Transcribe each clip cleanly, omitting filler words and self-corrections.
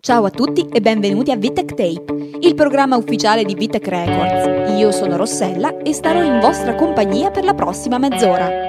Ciao a tutti e benvenuti a Vitec Tape, il programma ufficiale di Vitec Records. Io sono Rossella e starò in vostra compagnia per la prossima mezz'ora.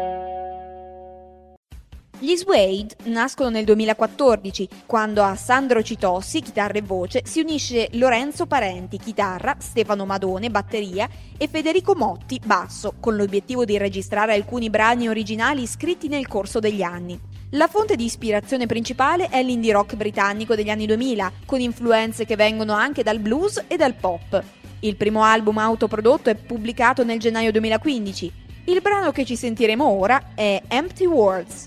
Gli Suede nascono nel 2014, quando a Sandro Citossi, chitarra e voce, si unisce Lorenzo Parenti, chitarra, Stefano Madone, batteria e Federico Motti, basso, con l'obiettivo di registrare alcuni brani originali scritti nel corso degli anni. La fonte di ispirazione principale è l'indie rock britannico degli anni 2000, con influenze che vengono anche dal blues e dal pop. Il primo album autoprodotto è pubblicato nel gennaio 2015. Il brano che ci sentiremo ora è Empty Words.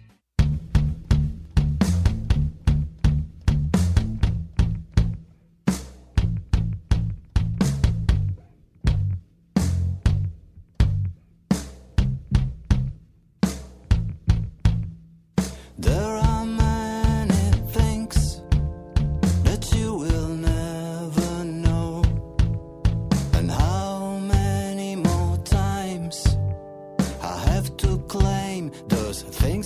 There are many things that you will never know, and how many more times I have to claim those things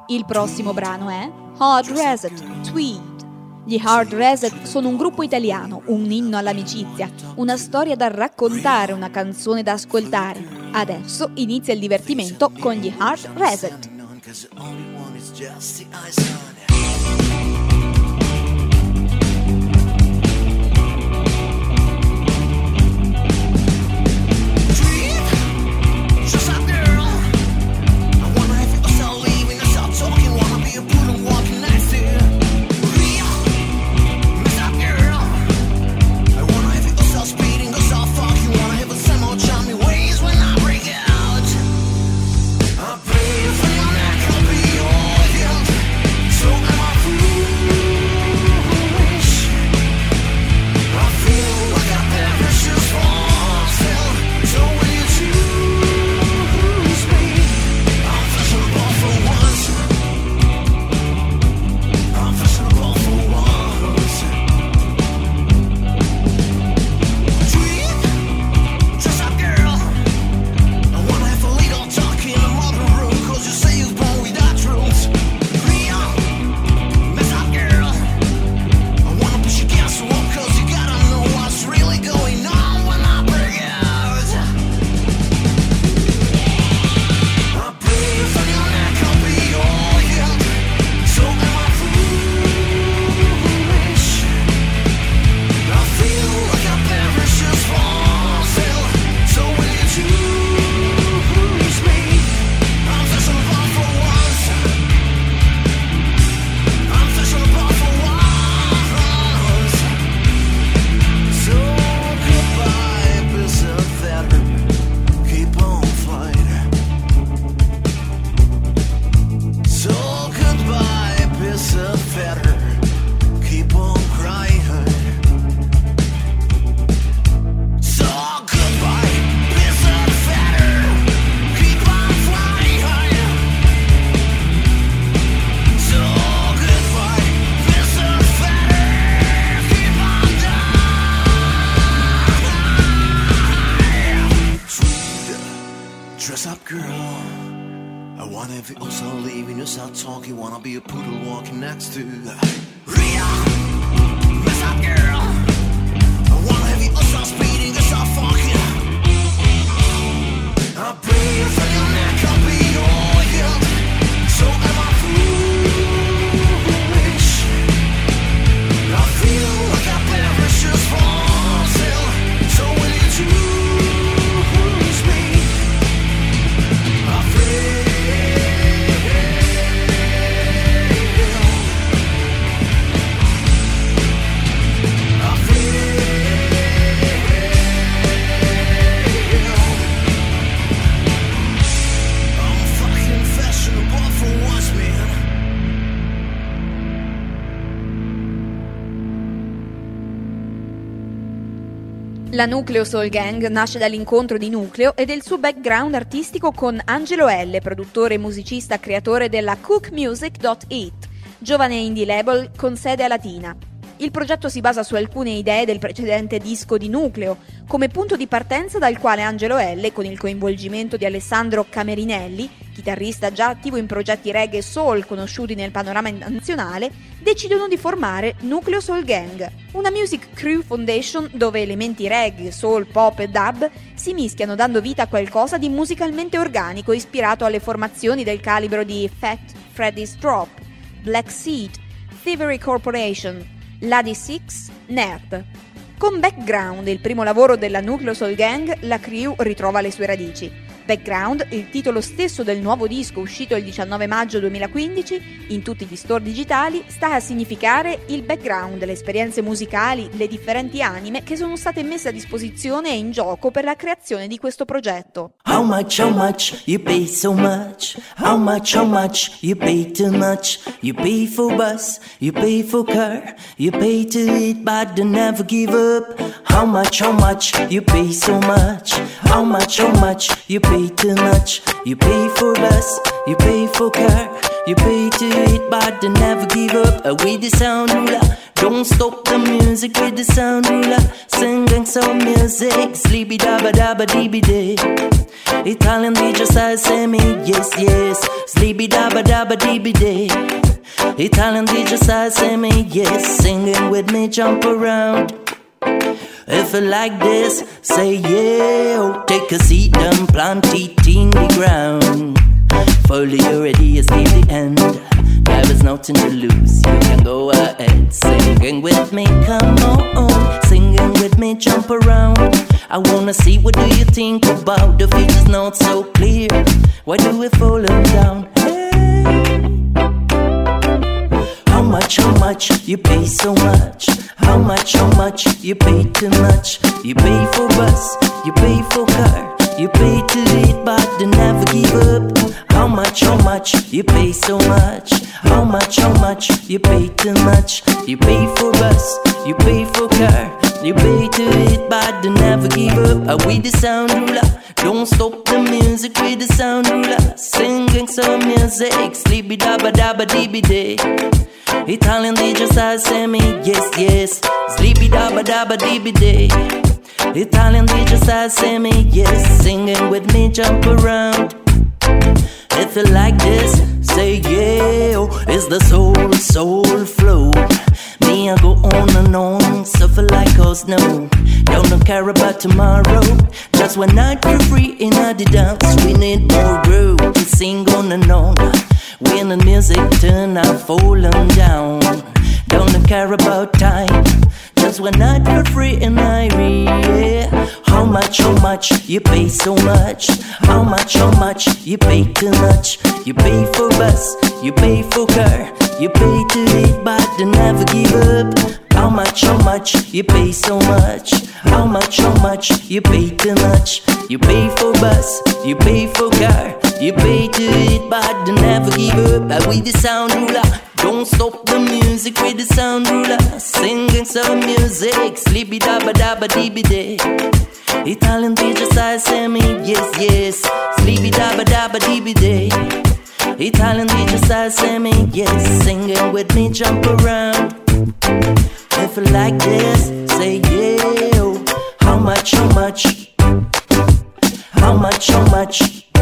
Il prossimo brano è Hard Reset, Tweed. Gli Hard Reset sono un gruppo italiano, un inno all'amicizia, una storia da raccontare, una canzone da ascoltare. Adesso inizia il divertimento con gli Hard Reset. La Nucleo Soul Gang nasce dall'incontro di Nucleo e del suo background artistico con Angelo L., produttore, musicista, creatore della cookmusic.it, giovane indie label con sede a Latina. Il progetto si basa su alcune idee del precedente disco di Nucleo, come punto di partenza dal quale Angelo L., con il coinvolgimento di Alessandro Camerinelli, chitarrista già attivo in progetti reggae e soul conosciuti nel panorama nazionale, decidono di formare Nucleo Soul Gang, una music crew foundation dove elementi reggae, soul, pop e dub si mischiano dando vita a qualcosa di musicalmente organico ispirato alle formazioni del calibro di Fat Freddy's Drop, Black Seed, Thievery Corporation, Lady Six, Nerd. Con Background, il primo lavoro della Nucleo Soul Gang, la crew ritrova le sue radici. Background, il titolo stesso del nuovo disco uscito il 19 maggio 2015 in tutti gli store digitali, sta a significare il background, le esperienze musicali, le differenti anime che sono state messe a disposizione e in gioco per la creazione di questo progetto. How much you pay so much? How much you pay too much? You pay for bus, you pay for car, you pay to eat but don't never give up. How much you pay so much? How much you pay too much? You pay for bus, you pay for car, you pay to it, but they never give up. With the sound ruler, don't stop the music with the sound ruler. Singing some music, sleepy dabba dabba dee day. Italian DJ say me, yes, yes. Sleepy dabba dabba dee day. Italian DJ say me, yes. Singing with me, jump around. If you like this, say yeah. Oh, take a seat and plant it in the ground. Follow your ideas till the end. There is nothing to lose, you can go ahead. Singing with me, come on. Singing with me, jump around. I wanna see, what do you think about the future's not so clear? Why do we fall down? Hey. How much you pay so much? How much you pay too much? You pay for bus, you pay for car, you pay to eat but they never give up. How much you pay so much? How much you pay too much? You pay for bus, you pay for car, you pay to eat but they never give up. With the sound ruler, don't stop the music with the sound ruler. Singing some music, sleepy dabba dabba dee day. Italian DJ say me, yes, yes. Sleepy dabba dabba dee day. Italian DJ say me, yes. Singing with me, jump around. If you like this, say yeah. Oh, it's the soul flow. Me, I go on and on, suffer like us, no. Don't care about tomorrow. Just one night for free in the dance. We need more groove to sing on and on. When the music turn out falling down. Don't care about time. Just one night for free in yeah. How much you pay so much? How much you pay too much? You pay for bus, you pay for car, you pay to eat but they never give up. How much you pay so much? How much you pay too much? You pay for bus, you pay for car, you pay to eat but they never give up. With the sound ruler, don't stop the music with the sound ruler. Singing some music, sleepy dabba dabba dee day. Italian DJ say me, yes, yes. Sleepy dabba dabba dee day. Italian DJ say me, yes. Singing with me, jump around. If you like this, say yeah. Oh, how much? How much? How much? How much?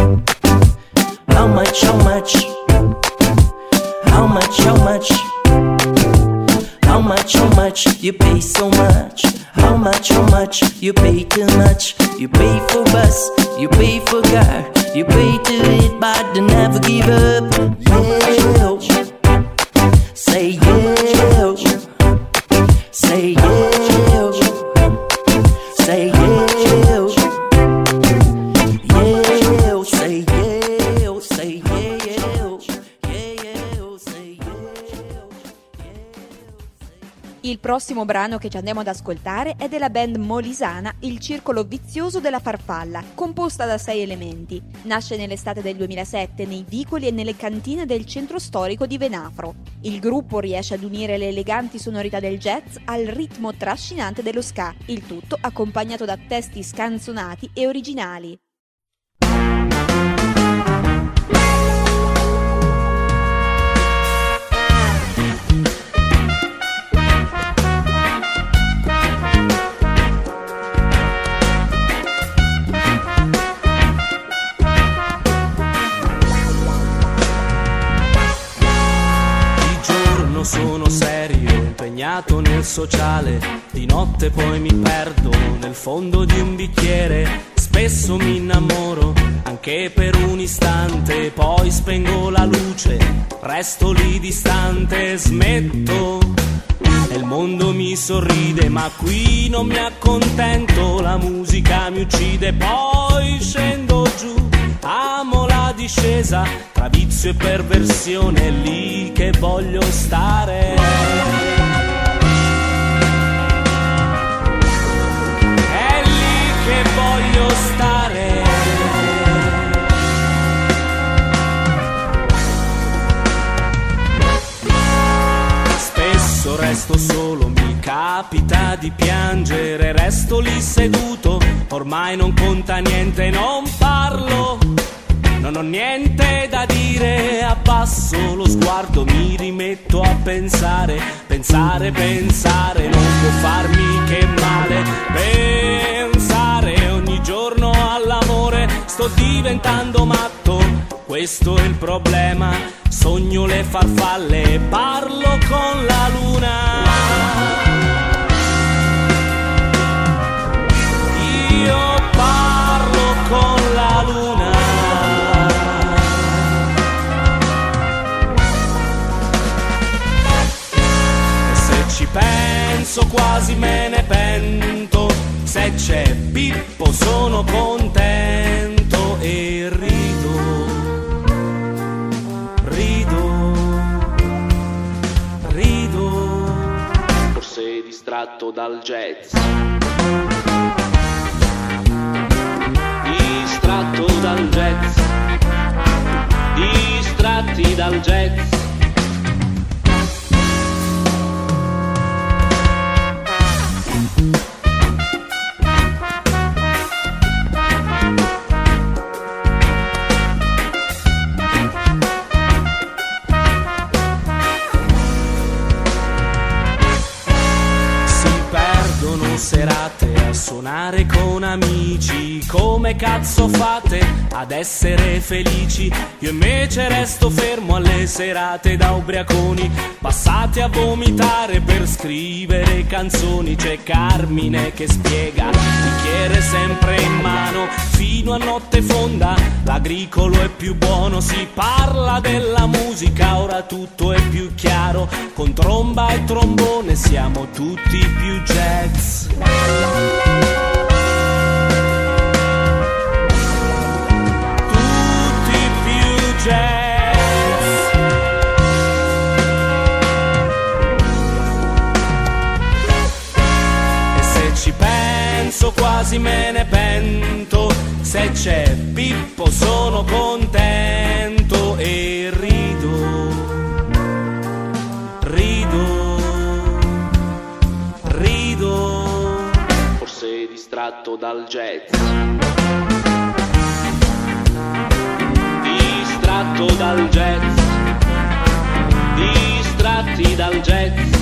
How much? How much? How much? How much you pay so much? How much you pay too much? You pay for bus, you pay for car, you pay to eat but they never give up. Yeah, say yeah, say yeah, say yeah, yeah, say yeah, say Il prossimo brano che ci andiamo ad ascoltare è della band molisana Il Circolo Vizioso della Farfalla, composta da 6 elementi. Nasce nell'estate del 2007 nei vicoli e nelle cantine del centro storico di Venafro. Il gruppo riesce ad unire le eleganti sonorità del jazz al ritmo trascinante dello ska, il tutto accompagnato da testi scanzonati e originali. Sono serio, impegnato nel sociale, di notte poi mi perdo nel fondo di un bicchiere, spesso mi innamoro anche per un istante, poi spengo la luce, resto lì distante, smetto e il mondo mi sorride, ma qui non mi accontento, la musica mi uccide, poi scendo giù, amo la discesa, tra vizio e perversione, è lì che voglio stare. È lì che voglio stare. Spesso resto solo, mi capita di piangere, resto lì seduto, ormai non conta niente, non parlo. Non c'ho niente da dire, abbasso lo sguardo, mi rimetto a pensare, pensare, pensare, non può farmi che male, pensare ogni giorno all'amore, sto diventando matto, questo è il problema, sogno le farfalle, parlo con la luna. Io parlo con la luna. E se ci penso quasi me ne pento, se c'è Pippo sono contento e rido, forse distratto dal jazz. Distratto dal jazz, distratti dal jazz. Serate a suonare con amici, come cazzo fate ad essere felici? Io invece resto fermo alle serate da ubriaconi, passate a vomitare per scrivere canzoni. C'è Carmine che spiega, bicchiere sempre in mano, fino a notte fonda, l'agricolo è più buono, si parla della musica, ora tutto è più chiaro, con tromba e trombone siamo tutti più jazz. Tutti più jazz. E se ci penso quasi me ne pento, se c'è Pippo sono contento e rido, forse distratto dal jazz. Distratto dal jazz, distratti dal jazz.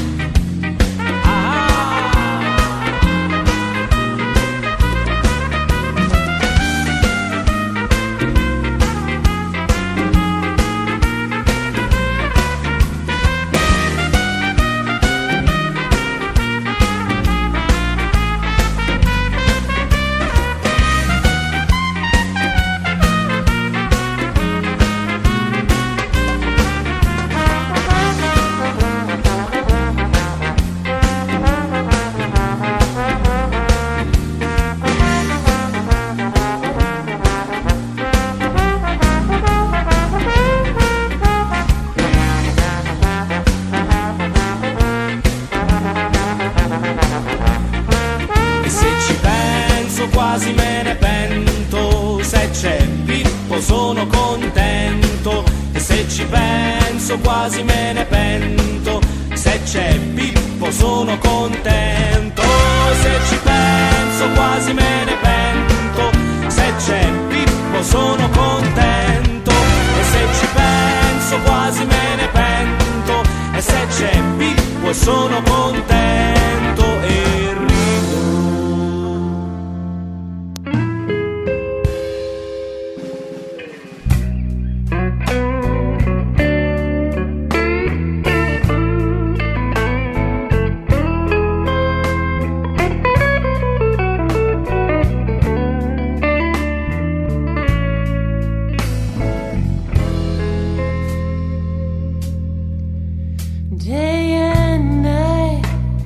Quasi me ne pento, se c'è Pippo sono contento, e se ci penso quasi me ne pento, se c'è Pippo sono contento, se ci penso quasi me ne pento, se c'è Pippo sono contento, e se ci penso quasi me ne pento, e se c'è Pippo sono contento e rido. Day and night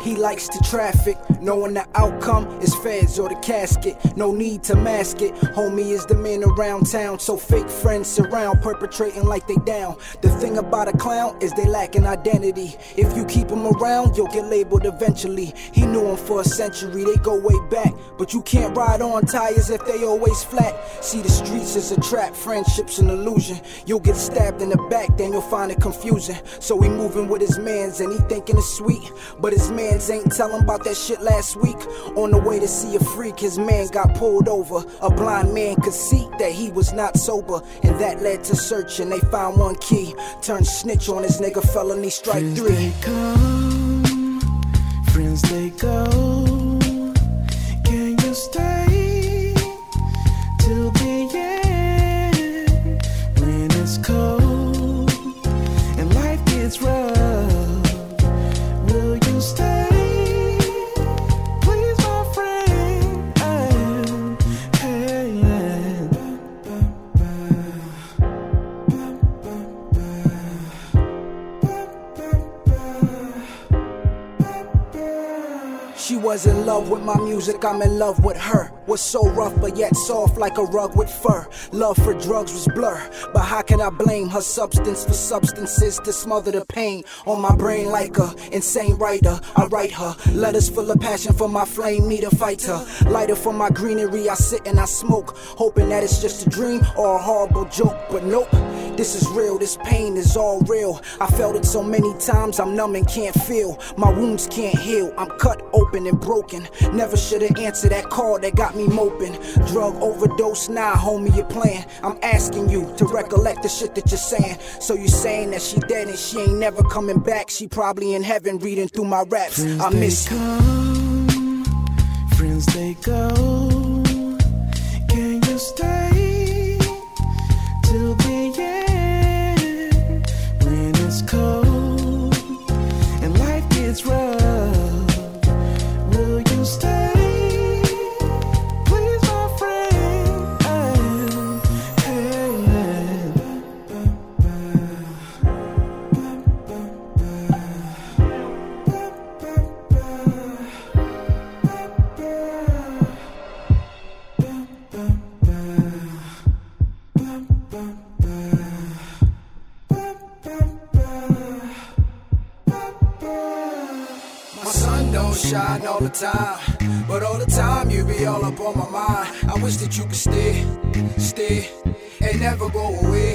He likes to traffic, knowing the outcome is feds or the casket. No need to mask it. Homie is the man around town, so fake friends surround, perpetrating like they down. The thing about a clown is they lack an identity. If you keep him around, you'll get labeled eventually. He knew him for a century, they go way back. But you can't ride on tires if they always flat. See, the streets is a trap, friendship's an illusion. You'll get stabbed in the back, then you'll find it confusing. So he moving with his mans and he thinking it's sweet, but his mans ain't tell him about that shit last week. On the way to see a freak, his man got pulled over. A blind man could see that he was not sober, and that led to search, and they found one key. Turned snitch on his nigga, felony strike 3. Friends they come, friends they go. Can you stay till the end? When it's cold and life gets rough, will you stay? Please, my friend. She was in love with my music, I'm in love with her. Was so rough but yet soft like a rug with fur. Love for drugs was blur, but how can I blame her substance for substances to smother the pain on my brain like a insane writer? I write her letters full of passion for my flame, need a fighter. Lighter for my greenery, I sit and I smoke, hoping that it's just a dream or a horrible joke. But nope, this is real, this pain is all real. I felt it so many times, I'm numb and can't feel. My wounds can't heal, I'm cut open and broken. Never should've answered that call that got me moping. Drug overdose, nah homie, you're playing. I'm asking you to recollect the shit that you're saying. So you saying that she dead and she ain't never coming back. She probably in heaven reading through my raps. Friends I miss they come, friends they go. Can you stay till the end? When it's cold and life gets rough, will you stay? Please, my friend. my sun don't shine all the time, but all the time you be all up on my mind. I wish that you could stay, and never go away.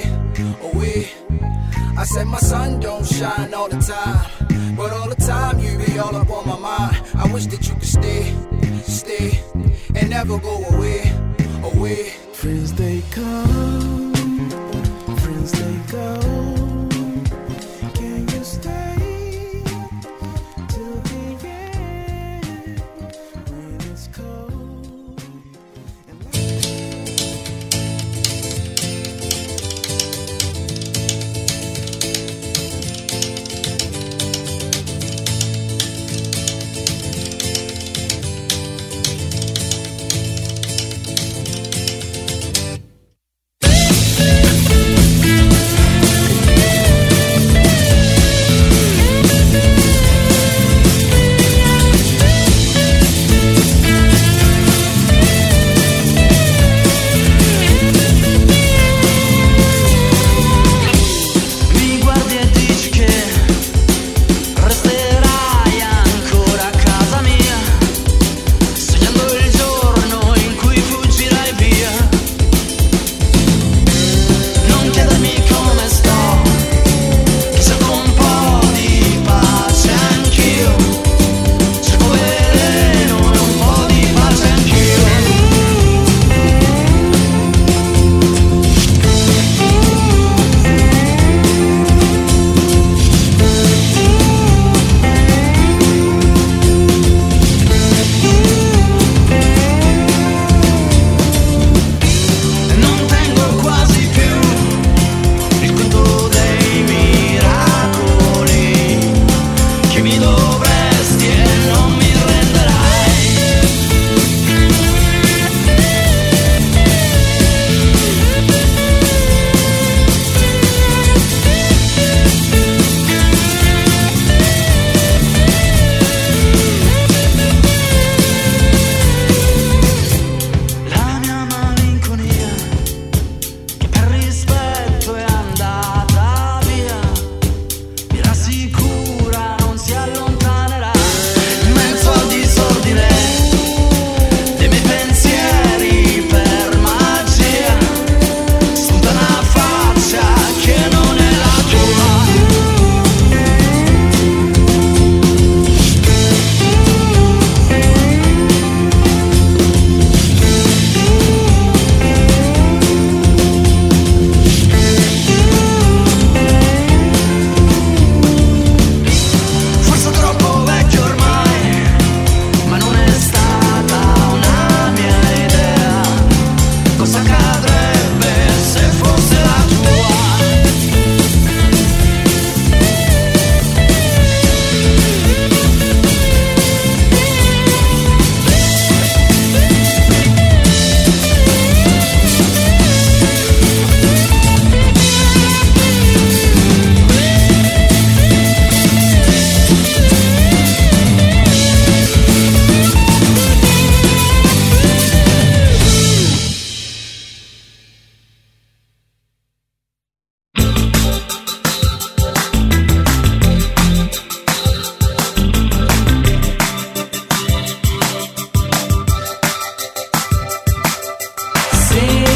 I said my sun don't shine all the time, but all the time you be all up on my mind. I wish that you could stay, and never go away. Friends they come, friends they go. Can you stay till the end? When it's cold and Hey!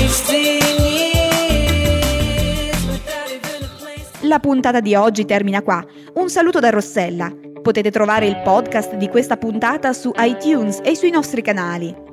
La puntata di oggi termina qua. Un saluto da Rossella. Potete trovare il podcast di questa puntata su iTunes e sui nostri canali.